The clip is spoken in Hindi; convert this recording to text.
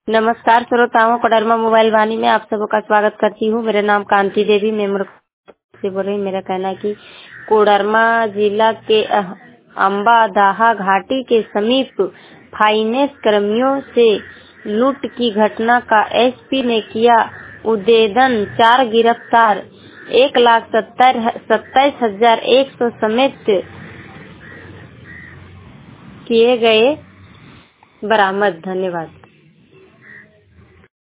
नमस्कार श्रोताओं, कोडरमा मोबाइल वाणी में आप सबों का स्वागत करती हूँ। मेरा नाम कांति देवी, मैं से बोल रही हूँ। मेरा कहना है कि कोडरमा जिला के अम्बादाहा घाटी के समीप फाइनेंस कर्मियों से लूट की घटना का एसपी ने किया उद्भेदन। 4 गिरफ्तार, 1,27,100 समेत किए गए बरामद। धन्यवाद।